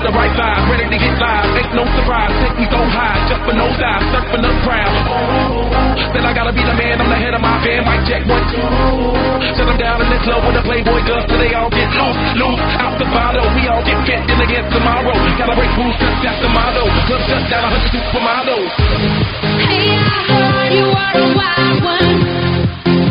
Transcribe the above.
got the right vibe, ready to get live. Ain't no surprise, take me so high, just for no dive, surfing the crowd. Then I gotta be the man, I'm the head of my band. Mic check 1, 2. Shut them down in the club with the Playboy girls till they all get loose, out the bottle. We all get fit in again tomorrow. Gotta break rules, that's the motto. Club shut down, 100 supermodels. Hey, I heard